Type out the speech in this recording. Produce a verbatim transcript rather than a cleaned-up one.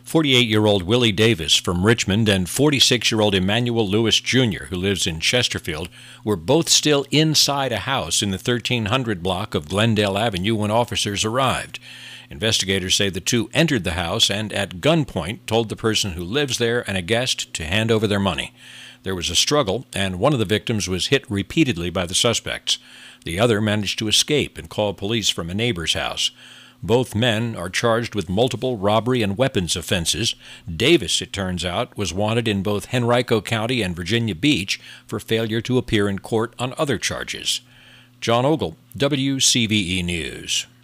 forty-eight-year-old Willie Davis from Richmond and forty-six-year-old Emmanuel Lewis Junior, who lives in Chesterfield, were both still inside a house in the thirteen hundred block of Glendale Avenue when officers arrived. Investigators say the two entered the house and, at gunpoint, told the person who lives there and a guest to hand over their money. There was a struggle, and one of the victims was hit repeatedly by the suspects. The other managed to escape and call police from a neighbor's house. Both men are charged with multiple robbery and weapons offenses. Davis, it turns out, was wanted in both Henrico County and Virginia Beach for failure to appear in court on other charges. John Ogle, W C V E News.